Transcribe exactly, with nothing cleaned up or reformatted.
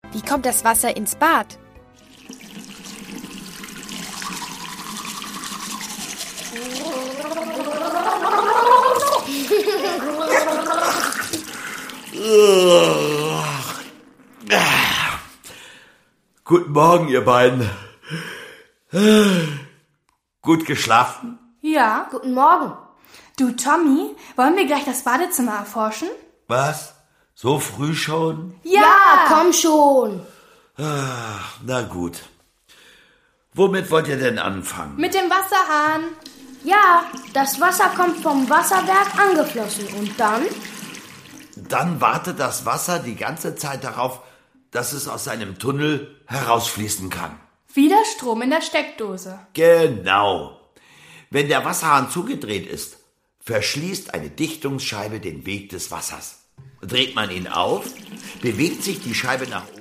Wie kommt das Wasser ins Bad? Guten Morgen, ihr beiden. Gut geschlafen? Ja. Guten Morgen. Du, Tommy, wollen wir gleich das Badezimmer erforschen? Was? So früh schon? Ja, Ja, komm schon. Ach, na gut. Womit wollt ihr denn anfangen? Mit dem Wasserhahn. Ja, das Wasser kommt vom Wasserwerk angeflossen. Und dann? Dann wartet das Wasser die ganze Zeit darauf, dass es aus seinem Tunnel herausfließen kann. Wieder Strom in der Steckdose. Genau. Wenn der Wasserhahn zugedreht ist, verschließt eine Dichtungsscheibe den Weg des Wassers. Dreht man ihn auf, bewegt sich die Scheibe nach oben.